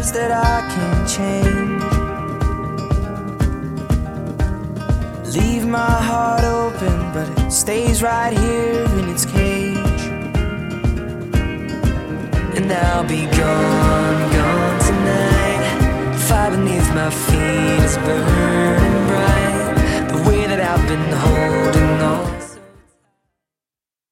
is that I can't change. Leave my heart open, but it stays right here in its cage. And I'll be gone, gone tonight. Fire beneath my feet is burning bright. The way that I've been holding